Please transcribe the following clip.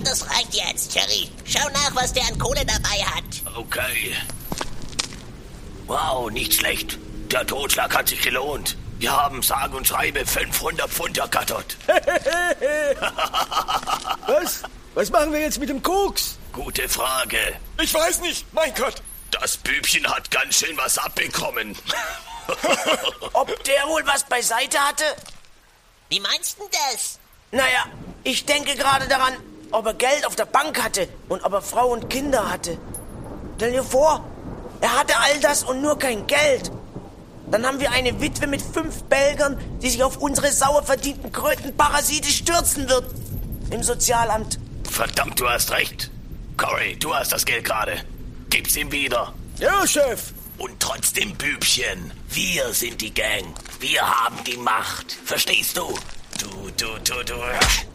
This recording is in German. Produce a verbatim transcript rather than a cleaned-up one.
das reicht jetzt, Jerry. Schau nach, was der an Kohle dabei hat. Okay. Wow, nicht schlecht. Der Totschlag hat sich gelohnt. Wir haben sage und schreibe fünfhundert Pfund ergattert. Was? Was machen wir jetzt mit dem Koks? Gute Frage. Ich weiß nicht, mein Gott. Das Bübchen hat ganz schön was abbekommen. Ob der wohl was beiseite hatte? Wie meinst du das? Naja, ich denke gerade daran, ob er Geld auf der Bank hatte und ob er Frau und Kinder hatte. Stell dir vor, er hatte all das und nur kein Geld. Dann haben wir eine Witwe mit fünf Belgern, die sich auf unsere sauer verdienten Krötenparasite stürzen wird. Im Sozialamt. Verdammt, du hast recht. Cory, du hast das Geld gerade. Gib's ihm wieder. Ja, Chef. Und trotzdem, Bübchen, wir sind die Gang. Wir haben die Macht. Verstehst du? Du, du, du, du.